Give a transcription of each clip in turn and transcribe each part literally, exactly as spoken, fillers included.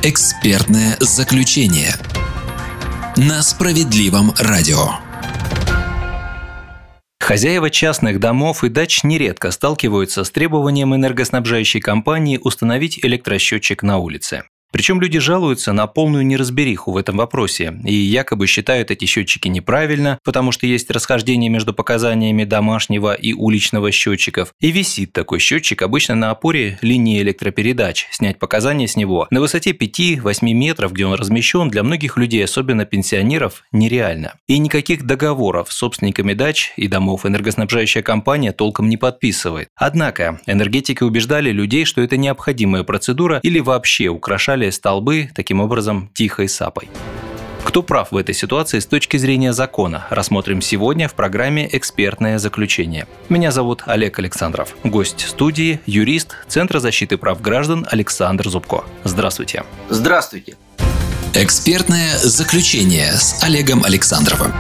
Экспертное заключение на Справедливом радио. Хозяева частных домов и дач нередко сталкиваются с требованием энергоснабжающей компании установить электросчетчик на улице. Причем люди жалуются на полную неразбериху в этом вопросе и якобы считают эти счетчики неправильно, потому что есть расхождение между показаниями домашнего и уличного счетчиков. И висит такой счетчик обычно на опоре линии электропередач. Снять показания с него на высоте пяти-восьми метров, где он размещен, для многих людей, особенно пенсионеров, нереально. И никаких договоров с собственниками дач и домов энергоснабжающая компания толком не подписывает. Однако энергетики убеждали людей, что это необходимая процедура или вообще украшали столбы таким образом тихой сапой. Кто прав в этой ситуации с точки зрения закона, рассмотрим сегодня в программе «Экспертное заключение». Меня зовут Олег Александров. Гость студии – юрист Центра защиты прав граждан Александр Зубко. Здравствуйте. Здравствуйте. «Экспертное заключение» с Олегом Александровым.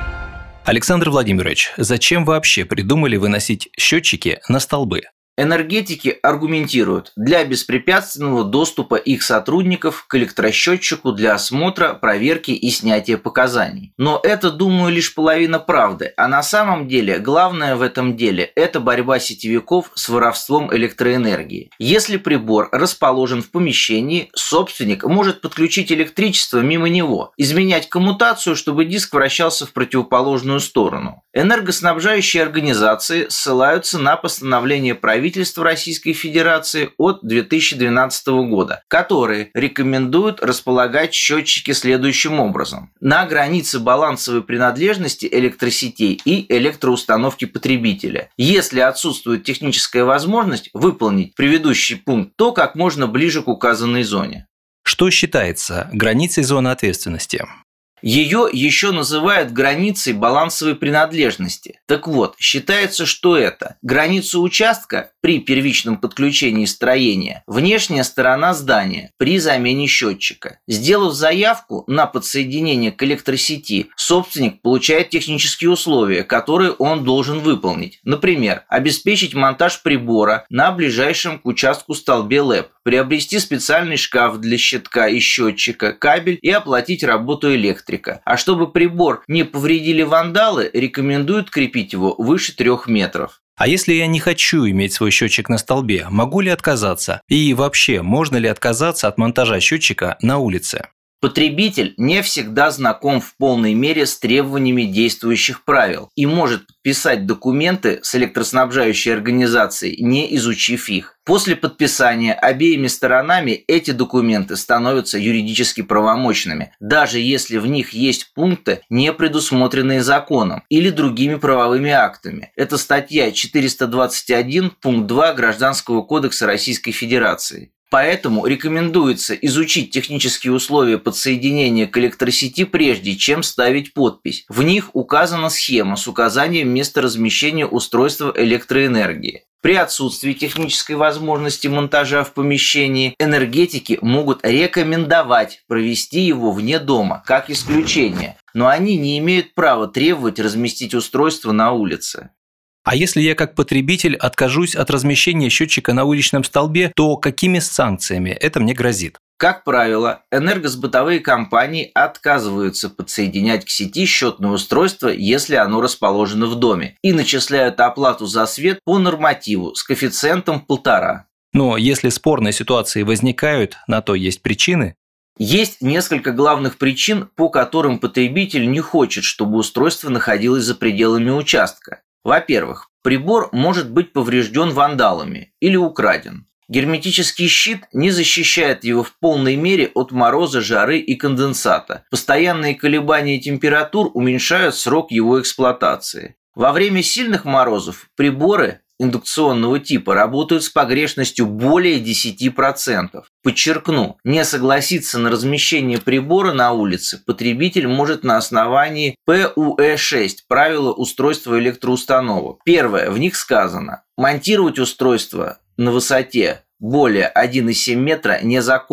Александр Владимирович, зачем вообще придумали выносить счетчики на столбы? Энергетики аргументируют для беспрепятственного доступа их сотрудников к электросчетчику для осмотра, проверки и снятия показаний. Но это, думаю, лишь половина правды, а на самом деле главное в этом деле – это борьба сетевиков с воровством электроэнергии. Если прибор расположен в помещении, собственник может подключить электричество мимо него, изменять коммутацию, чтобы диск вращался в противоположную сторону. Энергоснабжающие организации ссылаются на постановление правительства правительства Российской Федерации от две тысячи двенадцатого года, которые рекомендуют располагать счетчики следующим образом. На границе балансовой принадлежности электросетей и электроустановки потребителя. Если отсутствует техническая возможность выполнить предыдущий пункт, то как можно ближе к указанной зоне. Что считается границей зоны ответственности? Ее еще называют границей балансовой принадлежности. Так вот, считается, что это граница участка при первичном подключении строения, внешняя сторона здания при замене счетчика. Сделав заявку на подсоединение к электросети, собственник получает технические условия, которые он должен выполнить. Например, обеспечить монтаж прибора на ближайшем к участку столбе эл и пи, приобрести специальный шкаф для щитка и счетчика, кабель и оплатить работу электрика. А чтобы прибор не повредили вандалы, рекомендуют крепить его выше трех метров. А если я не хочу иметь свой счетчик на столбе, могу ли отказаться? И вообще, можно ли отказаться от монтажа счетчика на улице? Потребитель не всегда знаком в полной мере с требованиями действующих правил и может подписать документы с электроснабжающей организацией, не изучив их. После подписания обеими сторонами эти документы становятся юридически правомочными, даже если в них есть пункты, не предусмотренные законом или другими правовыми актами. Это статья четыреста двадцать один, пункт два Гражданского кодекса Российской Федерации. Поэтому рекомендуется изучить технические условия подсоединения к электросети прежде, чем ставить подпись. В них указана схема с указанием места размещения устройства электроэнергии. При отсутствии технической возможности монтажа в помещении энергетики могут рекомендовать провести его вне дома, как исключение, но они не имеют права требовать разместить устройство на улице. А если я как потребитель откажусь от размещения счетчика на уличном столбе, то какими санкциями это мне грозит? Как правило, энергосбытовые компании отказываются подсоединять к сети счетное устройство, если оно расположено в доме, и начисляют оплату за свет по нормативу с коэффициентом полтора. Но если спорные ситуации возникают, на то есть причины? Есть несколько главных причин, по которым потребитель не хочет, чтобы устройство находилось за пределами участка. Во-первых, прибор может быть поврежден вандалами или украден. Герметический щит не защищает его в полной мере от мороза, жары и конденсата. Постоянные колебания температур уменьшают срок его эксплуатации. Во время сильных морозов приборы индукционного типа работают с погрешностью более десяти процентов. Подчеркну, не согласиться на размещение прибора на улице потребитель может на основании пэ у э шесть правила устройства электроустановок. Первое, в них сказано: монтировать устройство на высоте более один и семь метра незаконно,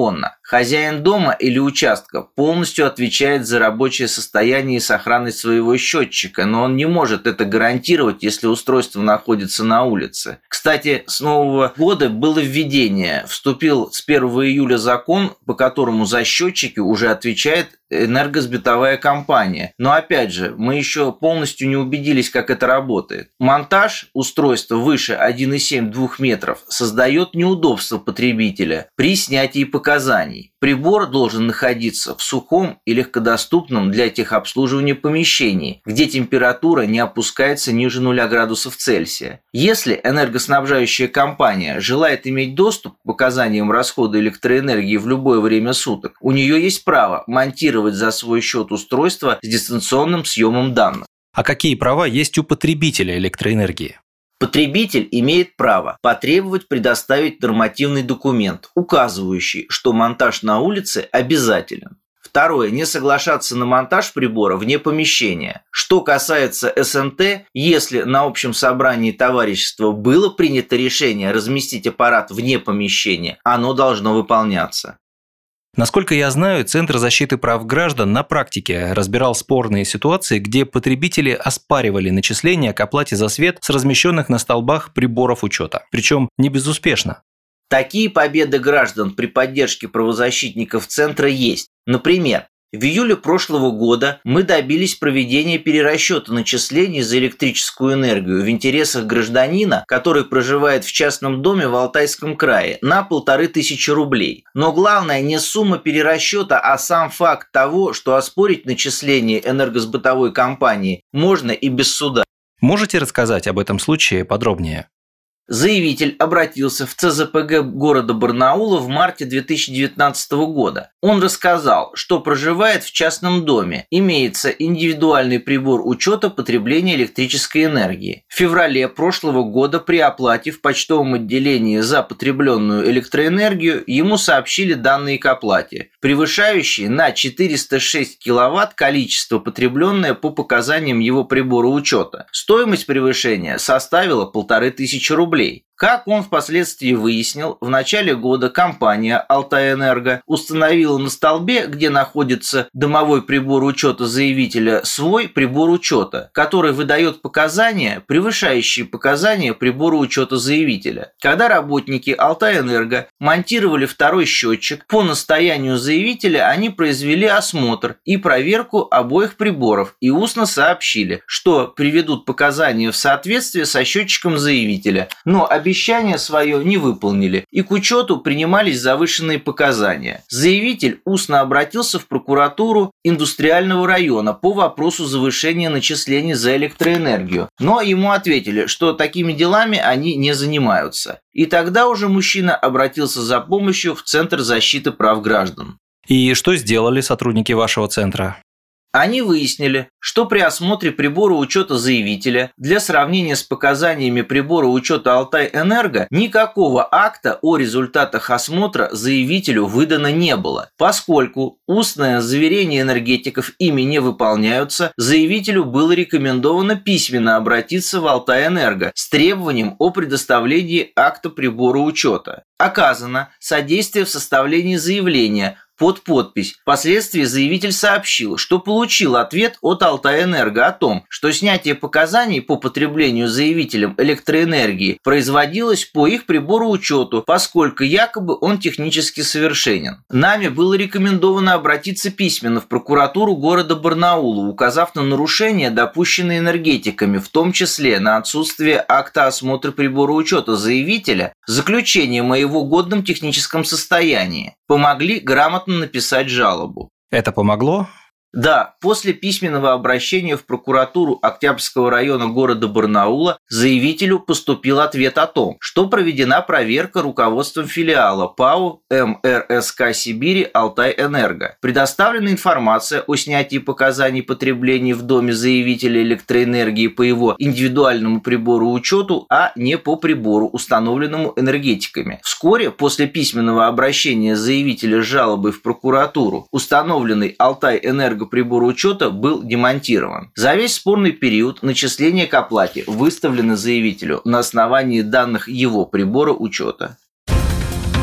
Хозяин дома или участка полностью отвечает за рабочее состояние и сохранность своего счетчика, но он не может это гарантировать, если устройство находится на улице. Кстати, с нового года было введение. Вступил с первого июля закон, по которому за счетчики уже отвечает энергосбытовая компания. Но опять же, мы еще полностью не убедились, как это работает. Монтаж устройства выше один и семь десятых метров создает неудобства потребителя при снятии показаний. Прибор должен находиться в сухом и легкодоступном для техобслуживания помещении, где температура не опускается ниже нуля градусов Цельсия. Если энергоснабжающая компания желает иметь доступ к показаниям расхода электроэнергии в любое время суток, у нее есть право монтировать за свой счет устройства с дистанционным съемом данных. А какие права есть у потребителя электроэнергии? Потребитель имеет право потребовать предоставить нормативный документ, указывающий, что монтаж на улице обязателен. Второе. Не соглашаться на монтаж прибора вне помещения. Что касается эс эн тэ, если на общем собрании товарищества было принято решение разместить аппарат вне помещения, оно должно выполняться. Насколько я знаю, Центр защиты прав граждан на практике разбирал спорные ситуации, где потребители оспаривали начисления к оплате за свет с размещенных на столбах приборов учета. Причем не безуспешно. Такие победы граждан при поддержке правозащитников Центра есть. Например, в июле прошлого года мы добились проведения перерасчета начислений за электрическую энергию в интересах гражданина, который проживает в частном доме в Алтайском крае, на полторы тысячи рублей. Но главное не сумма перерасчета, а сам факт того, что оспорить начисление энергосбытовой компании можно и без суда. Можете рассказать об этом случае подробнее? Заявитель обратился в цэ зэ пэ гэ города Барнаула в марте две тысячи девятнадцатого года. Он рассказал, что проживает в частном доме, имеется индивидуальный прибор учета потребления электрической энергии. В феврале прошлого года при оплате в почтовом отделении за потребленную электроэнергию ему сообщили данные к оплате, превышающие на четыреста шесть киловатт количество, потребленное по показаниям его прибора учета. Стоимость превышения составила полторы тысячи рублей. Как он впоследствии выяснил, в начале года компания «Алтайэнерго» установила на столбе, где находится домовой прибор учета заявителя, свой прибор учета, который выдает показания, превышающие показания прибора учета заявителя. Когда работники «Алтайэнерго» монтировали второй счетчик, по настоянию заявителя они произвели осмотр и проверку обоих приборов и устно сообщили, что приведут показания в соответствие со счетчиком заявителя, но обещание свое не выполнили, и к учету принимались завышенные показания. Заявитель устно обратился в прокуратуру индустриального района по вопросу завышения начислений за электроэнергию, но ему ответили, что такими делами они не занимаются. И тогда уже мужчина обратился за помощью в Центр защиты прав граждан. И что сделали сотрудники вашего центра? Они выяснили, что при осмотре прибора учета заявителя для сравнения с показаниями прибора учета «Алтайэнерго» никакого акта о результатах осмотра заявителю выдано не было. Поскольку устное заверение энергетиков ими не выполняются, заявителю было рекомендовано письменно обратиться в «Алтайэнерго» с требованием о предоставлении акта прибора учета. Оказано содействие в составлении заявления под подпись. Впоследствии заявитель сообщил, что получил ответ от «Алтайэнерго» о том, что снятие показаний по потреблению заявителем электроэнергии производилось по их прибору учету, поскольку якобы он технически совершенен. Нами было рекомендовано обратиться письменно в прокуратуру города Барнаула, указав на нарушения, допущенные энергетиками, в том числе на отсутствие акта осмотра прибора учета заявителя, заключение о его годном техническом состоянии. Помогли грамотно написать жалобу. Это помогло? Да, после письменного обращения в прокуратуру Октябрьского района города Барнаула заявителю поступил ответ о том, что проведена проверка руководством филиала ПАО эм эр эс ка Сибири «Алтайэнерго». Предоставлена информация о снятии показаний потреблений в доме заявителя электроэнергии по его индивидуальному прибору учету, а не по прибору, установленному энергетиками. Вскоре после письменного обращения заявителя с жалобой в прокуратуру установленный «Алтайэнерго» прибор учета был демонтирован. За весь спорный период начисления к оплате выставлены заявителю на основании данных его прибора учета.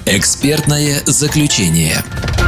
Экспертное заключение.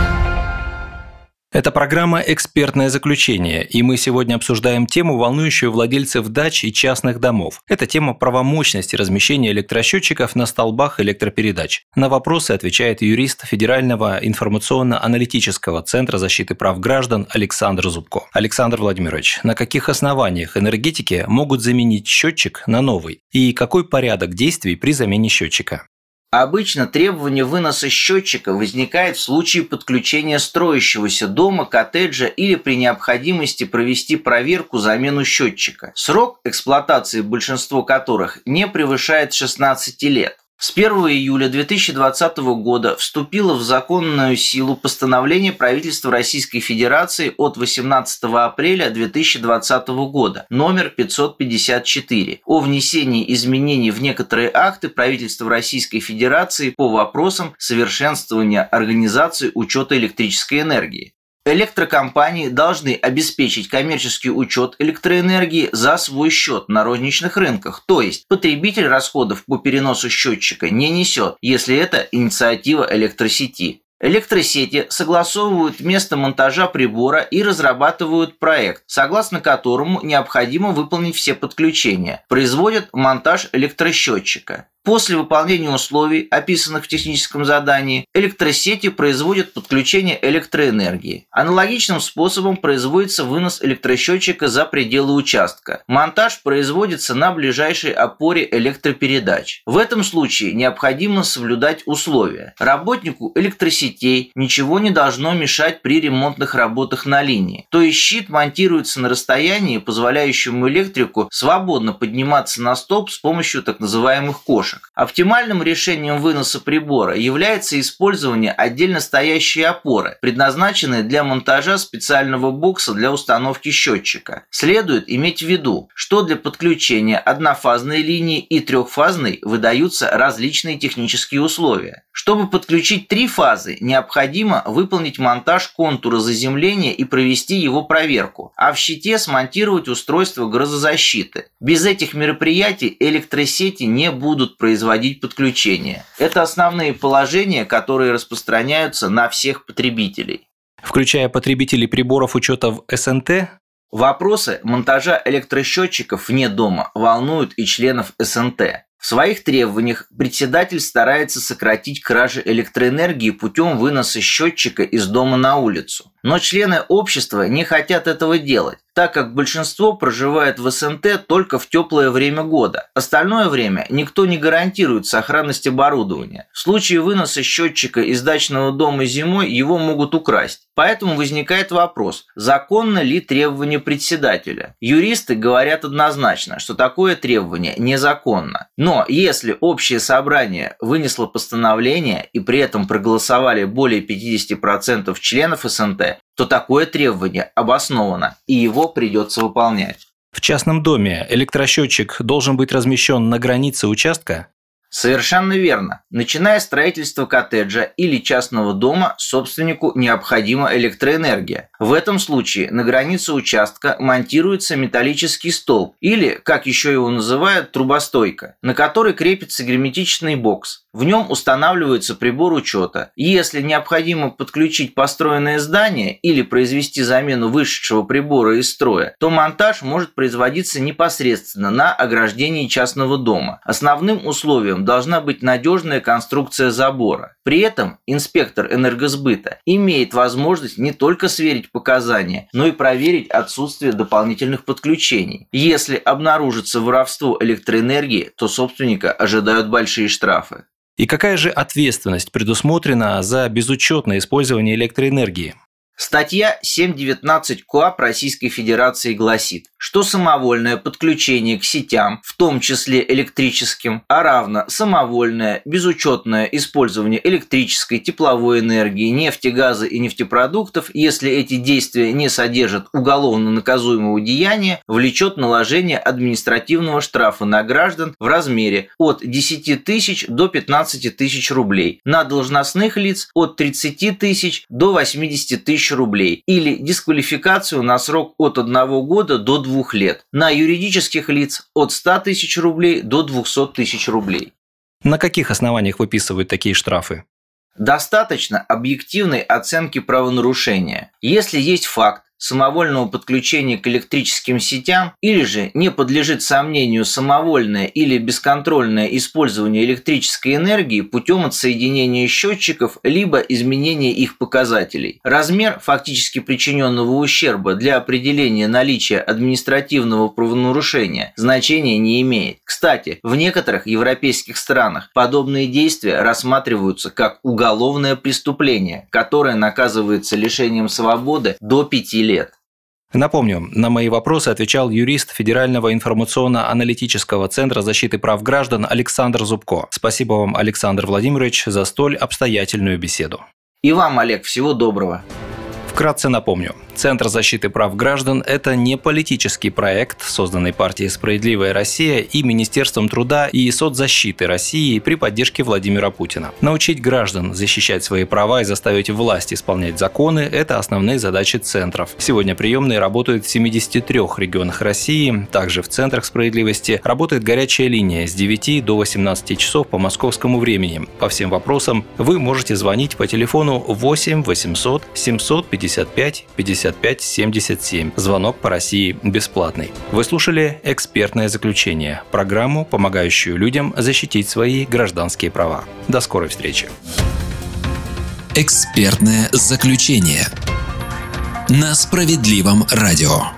Это программа «Экспертное заключение», и мы сегодня обсуждаем тему, волнующую владельцев дач и частных домов. Это тема правомощности размещения электросчетчиков на столбах электропередач. На вопросы отвечает юрист Федерального информационно-аналитического центра защиты прав граждан Александр Зубко. Александр Владимирович, на каких основаниях энергетики могут заменить счетчик на новый? И какой порядок действий при замене счетчика? Обычно требование выноса счетчика возникает в случае подключения строящегося дома, коттеджа или при необходимости провести проверку замену счетчика, срок эксплуатации большинства которых не превышает шестнадцати лет. С первого июля две тысячи двадцатого года вступило в законную силу постановление правительства Российской Федерации от восемнадцатого апреля две тысячи двадцатого года номер пятьсот пятьдесят четыре о внесении изменений в некоторые акты правительства Российской Федерации по вопросам совершенствования организации учета электрической энергии. Электрокомпании должны обеспечить коммерческий учет электроэнергии за свой счет на розничных рынках, то есть потребитель расходов по переносу счетчика не несет, если это инициатива электросети. Электросети согласовывают место монтажа прибора и разрабатывают проект, согласно которому необходимо выполнить все подключения, производят монтаж электросчетчика. После выполнения условий, описанных в техническом задании, электросети производят подключение электроэнергии. Аналогичным способом производится вынос электросчетчика за пределы участка. Монтаж производится на ближайшей опоре электропередач. В этом случае необходимо соблюдать условия. Работнику электросетей ничего не должно мешать при ремонтных работах на линии. То есть щит монтируется на расстоянии, позволяющему электрику свободно подниматься на столб с помощью так называемых кошек. Оптимальным решением выноса прибора является использование отдельно стоящей опоры, предназначенной для монтажа специального бокса для установки счетчика. Следует иметь в виду, что для подключения однофазной линии и трехфазной выдаются различные технические условия. Чтобы подключить три фазы, необходимо выполнить монтаж контура заземления и провести его проверку, а в щите смонтировать устройство грозозащиты. Без этих мероприятий электросети не будут производить подключение. Это основные положения, которые распространяются на всех потребителей. Включая потребителей приборов учета в эс эн тэ? Вопросы монтажа электросчетчиков вне дома волнуют и членов эс эн тэ. В своих требованиях председатель старается сократить кражи электроэнергии путем выноса счетчика из дома на улицу. Но члены общества не хотят этого делать, так как большинство проживает в эс эн тэ только в теплое время года. Остальное время никто не гарантирует сохранность оборудования. В случае выноса счетчика из дачного дома зимой его могут украсть. Поэтому возникает вопрос, законно ли требование председателя. Юристы говорят однозначно, что такое требование незаконно. Но если общее собрание вынесло постановление и при этом проголосовали более пятьдесят процентов членов эс эн тэ, то такое требование обосновано, и его придется выполнять. В частном доме электросчетчик должен быть размещен на границе участка? Совершенно верно. Начиная строительство коттеджа или частного дома, собственнику необходима электроэнергия. В этом случае на границе участка монтируется металлический столб или, как еще его называют, трубостойка, на которой крепится герметичный бокс. В нем устанавливается прибор учета. Если необходимо подключить построенное здание или произвести замену вышедшего прибора из строя, то монтаж может производиться непосредственно на ограждении частного дома. Основным условием должна быть надежная конструкция забора. При этом инспектор энергосбыта имеет возможность не только сверить показания, но и проверить отсутствие дополнительных подключений. Если обнаружится воровство электроэнергии, то собственника ожидают большие штрафы. И какая же ответственность предусмотрена за безучетное использование электроэнергии? Статья семь девятнадцать КоАП Российской Федерации гласит, что самовольное подключение к сетям, в том числе электрическим, а равно самовольное, безучетное использование электрической, тепловой энергии, нефти, газа и нефтепродуктов, если эти действия не содержат уголовно наказуемого деяния, влечет наложение административного штрафа на граждан в размере от десяти тысяч до пятнадцати тысяч рублей, на должностных лиц от тридцати тысяч до восьмидесяти тысяч рублей или дисквалификацию на срок от одного года до двух лет, на юридических лиц от ста тысяч рублей до двухсот тысяч рублей. На каких основаниях выписывают такие штрафы? Достаточно объективной оценки правонарушения. Если есть факт самовольного подключения к электрическим сетям или же не подлежит сомнению самовольное или бесконтрольное использование электрической энергии путем отсоединения счетчиков либо изменения их показателей. Размер фактически причиненного ущерба для определения наличия административного правонарушения значения не имеет. Кстати, в некоторых европейских странах подобные действия рассматриваются как уголовное преступление, которое наказывается лишением свободы до пяти лет. лет. Напомню, на мои вопросы отвечал юрист Федерального информационно-аналитического центра защиты прав граждан Александр Зубко. Спасибо вам, Александр Владимирович, за столь обстоятельную беседу. И вам, Олег, всего доброго. Вкратце напомню. Центр защиты прав граждан – это не политический проект, созданный партией «Справедливая Россия» и Министерством труда и соцзащиты России при поддержке Владимира Путина. Научить граждан защищать свои права и заставить власть исполнять законы – это основные задачи центров. Сегодня приемные работают в семидесяти трёх регионах России. Также в центрах справедливости работает горячая линия с девяти до восемнадцати часов по московскому времени. По всем вопросам вы можете звонить по телефону восемь восемьсот семьсот пятьдесят пять пятьдесят пять семьдесят семь. Звонок по России бесплатный. Вы слушали «Экспертное заключение» – программу, помогающую людям защитить свои гражданские права. До скорой встречи. «Экспертное заключение» на Справедливом радио.